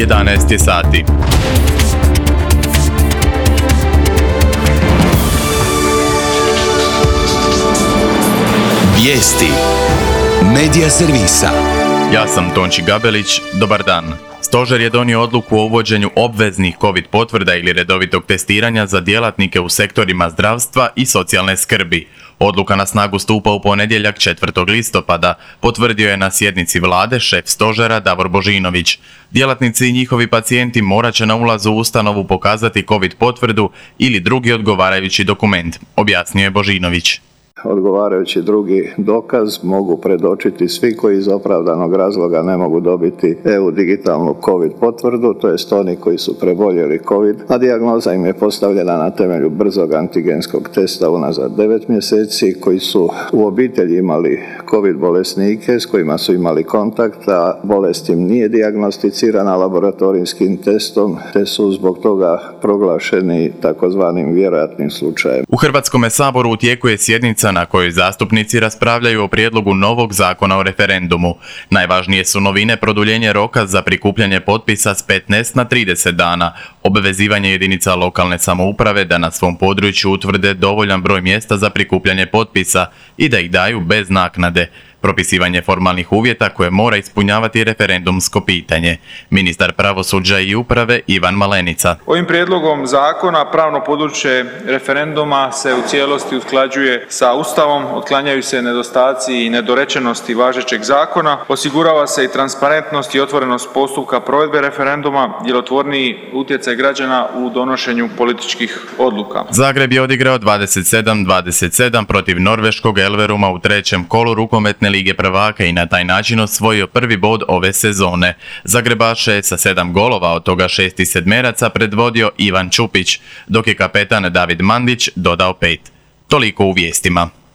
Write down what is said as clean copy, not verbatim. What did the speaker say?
11 je sati. Vijesti Medija servisa. Ja sam Tonči Gabelić, dobar dan. Stožer je donio odluku o uvođenju obveznih COVID potvrda ili redovitog testiranja za djelatnike u sektorima zdravstva i socijalne skrbi. Odluka na snagu stupa u ponedjeljak 4. listopada, potvrdio je na sjednici vlade šef stožera Davor Božinović. Djelatnici i njihovi pacijenti morat će na ulazu u ustanovu pokazati COVID potvrdu ili drugi odgovarajući dokument, objasnio je Božinović. Odgovarajući drugi dokaz mogu predočiti svi koji iz opravdanog razloga ne mogu dobiti EU digitalnu COVID potvrdu, to jest oni koji su preboljeli COVID, a dijagnoza im je postavljena na temelju brzog antigenskog testa unazad 9 mjeseci, koji su u obitelji imali COVID bolesnike s kojima su imali kontakt, a bolest im nije dijagnosticirana laboratorijskim testom, te su zbog toga proglašeni takozvanim vjerojatnim slučajem. U Hrvatskome saboru u tijeku je sjednica na kojoj zastupnici raspravljaju o prijedlogu novog zakona o referendumu. Najvažnije su novine produljenje roka za prikupljanje potpisa s 15 na 30 dana, obvezivanje jedinica lokalne samouprave da na svom području utvrde dovoljan broj mjesta za prikupljanje potpisa i da ih daju bez naknade, propisivanje formalnih uvjeta koje mora ispunjavati referendumsko pitanje. Ministar pravosuđa i uprave Ivan Malenica. Ovim prijedlogom zakona pravno područje referenduma se u cijelosti usklađuje sa Ustavom, otklanjaju se nedostaci i nedorečenosti važećeg zakona, osigurava se i transparentnost i otvorenost postupka provedbe referenduma, djelotvorniji utjecaj građana u donošenju političkih odluka. Zagreb je odigrao 27-27 protiv norveškog Elveruma u trećem kolu rukometne Lige prvaka i na taj način osvojio prvi bod ove sezone. Zagrebaše je sa 7 golova, od toga 6 sedmeraca predvodio Ivan Čupić, dok je kapetan David Mandić dodao 5. Toliko u vijestima.